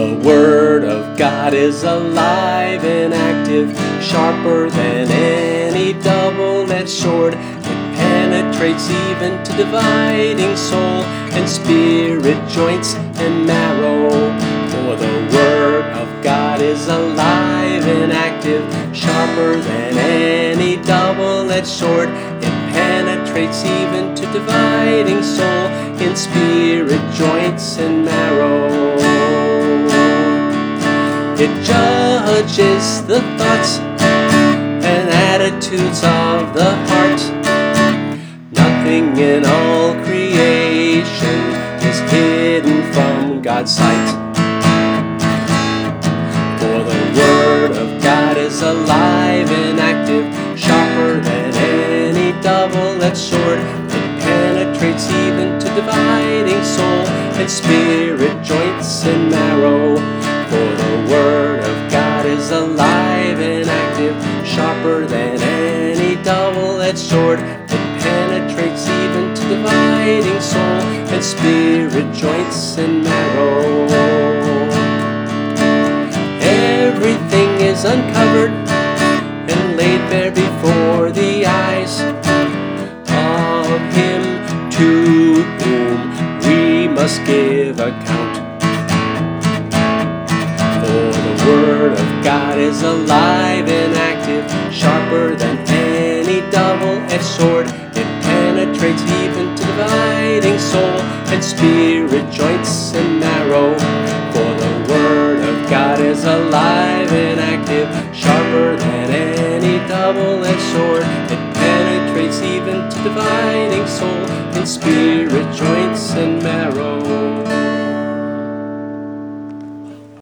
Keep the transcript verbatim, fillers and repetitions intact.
the word of God is alive and active, sharper than any double-edged sword. It penetrates even to dividing soul and spirit, joints and marrow. For the word of God is alive and active, sharper than any double-edged sword. It penetrates even to dividing soul in spirit, joints and marrow. It judges the thoughts and attitudes of the heart. Nothing in all creation is hidden from God's sight. For the word of God is alive and active, sharper than any double-edged sword. It penetrates even to dividing soul and spirit, joints and marrow. For the word of God is alive and active, sharper than any double-edged sword. It penetrates even to dividing soul and spirit, joints and marrow. Everything is uncovered and laid bare before the eyes of Him to whom we must give account. For the word of God is alive and active, sharper than any double-edged sword. It penetrates even to dividing soul and spirit, joints and marrow. For the word of God is alive and active, sharper than any double-edged sword. It penetrates even to dividing soul and spirit, joints and marrow.